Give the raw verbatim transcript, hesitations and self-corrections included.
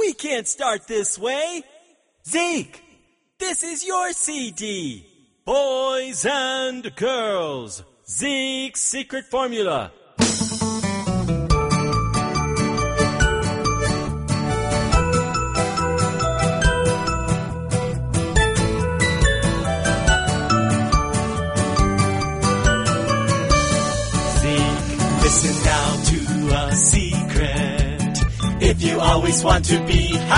We can't start this way. Zeke, this is your C D. Boys and girls, Zeke's secret formula. Listen now to a secret. If you always want to be happy,